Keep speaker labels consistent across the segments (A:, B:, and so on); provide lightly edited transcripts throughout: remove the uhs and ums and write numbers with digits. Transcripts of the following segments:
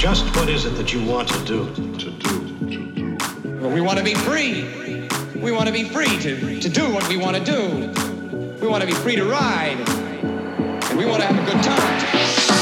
A: Just what is it that you want to do?
B: Well, we want to be free. We want to be free to do what we want to do. We want to be free to ride. And we want to have a good time.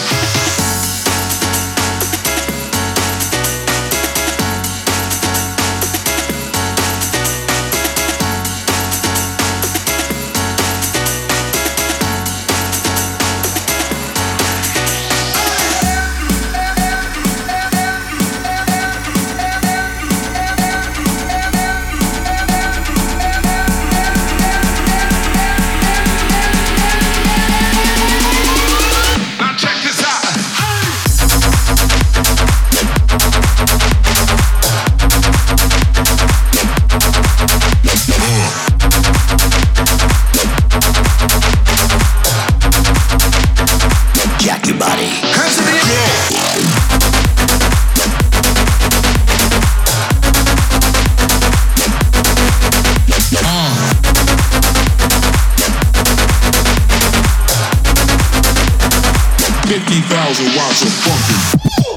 C: Watch it funky.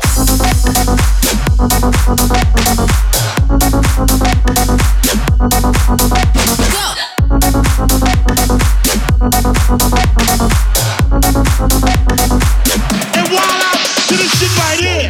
D: And wild out to this shit right here.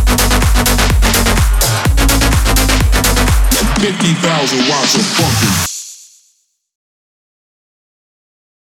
D: Watch it funky.